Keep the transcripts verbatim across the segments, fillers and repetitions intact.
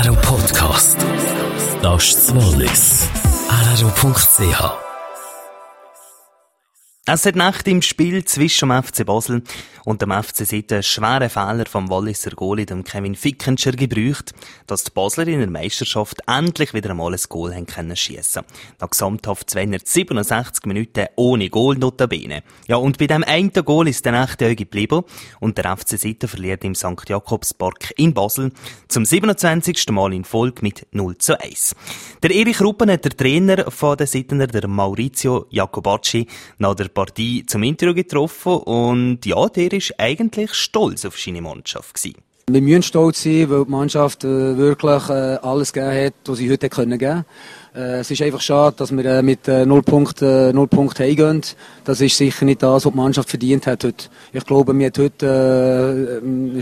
R R O Podcast. Das ist das Wallis. R R O Punkt C H. Es hat Nacht im Spiel zwischen dem F C Basel und dem F C Sitten einen schweren Fehler vom Walliser Goalie, dem Kevin Fickenscher, gebraucht, dass die Basler in der Meisterschaft endlich wieder einmal ein Goal haben können schiessen. Nach gesamthaft zweihundertsiebenundsechzig Minuten ohne Goal notabene. Ja, und bei dem einen Goal ist der Nacht Auge geblieben und der F C Sitten verliert im Sankt Jakobspark in Basel zum siebenundzwanzigsten Mal in Folge mit null zu eins. Der Erich Ruppen hat der Trainer von den Sittener, der Maurizio Jacobacci, nach der Partie zum Interview getroffen und ja, der ist eigentlich stolz auf seine Mannschaft gewesen. Wir müssen stolz sein, weil die Mannschaft äh, wirklich äh, alles gegeben hat, was sie heute geben konnte. Äh, es ist einfach schade, dass wir äh, mit äh, null Punkten äh, null Punkte heimgehen. Das ist sicher nicht das, was die Mannschaft verdient hat heute. Ich glaube, wir hat heute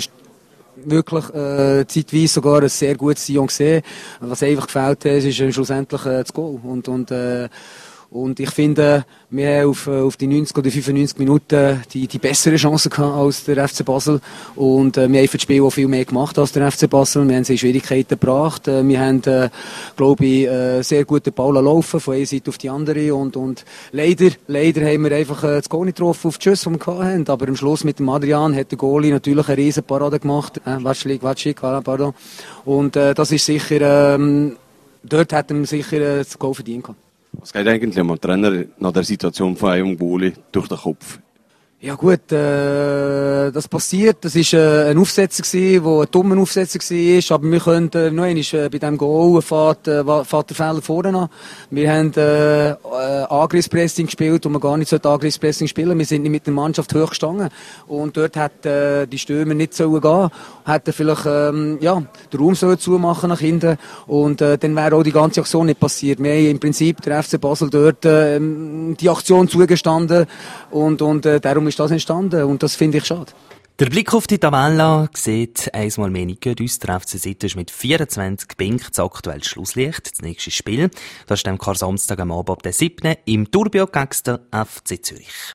äh, wirklich äh, zeitweise sogar ein sehr gutes Sion gesehen. Was einfach gefällt hat, ist äh, schlussendlich äh, das Goal. Und, und, äh, Und ich finde, wir haben auf, auf die neunzig oder fünfundneunzig Minuten die, die bessere Chance gehabt als der F C Basel. Und äh, wir haben für das Spiel auch viel mehr gemacht als der F C Basel. Wir haben sie in Schwierigkeiten gebracht. Äh, wir haben, äh, glaube ich, äh, sehr gute Ball laufen, von einer Seite auf die andere. Und, und leider, leider haben wir einfach äh, das Goal nicht getroffen auf die Schüsse, die wir hatten. Aber am Schluss mit dem Adrian hat der Goalie natürlich eine riesen Parade gemacht. Äh, Watschlik, Watschlik, pardon. Und äh, das ist sicher, ähm, dort hätten wir sicher äh, das Goal verdient gehabt. Was geht eigentlich am Trainer nach der Situation von einem Goalie durch den Kopf? Ja gut, äh, das passiert. Das war äh, ein Aufsetzer gewesen, der ein dummer Aufsetzer war. Aber wir können äh, noch einmal äh, bei diesem Goal fährt, äh, fährt der Fehler vorne an. Wir haben äh, äh, Angriffspressing gespielt, und man gar nicht Angriffspressing spielen. Wir sind nicht mit der Mannschaft hoch gestanden. Und dort hat äh, die Stürmer nicht sollen gehen. Hätten vielleicht ähm, ja, den Raum sollen zumachen nach hinten. Und äh, dann wäre auch die ganze Aktion nicht passiert. Wir haben im Prinzip der F C Basel dort äh, die Aktion zugestanden. Und, und äh, darum ist das entstanden, und das finde ich schade. Der Blick auf die Tabelle sieht einmal mehr nicht gut aus. Der F C Sitten ist mit vierundzwanzig Punkten das aktuelle Schlusslicht. Das nächste Spiel, das ist am Samstag am Abend ab der siebten im Turbio gegen den F C Zürich.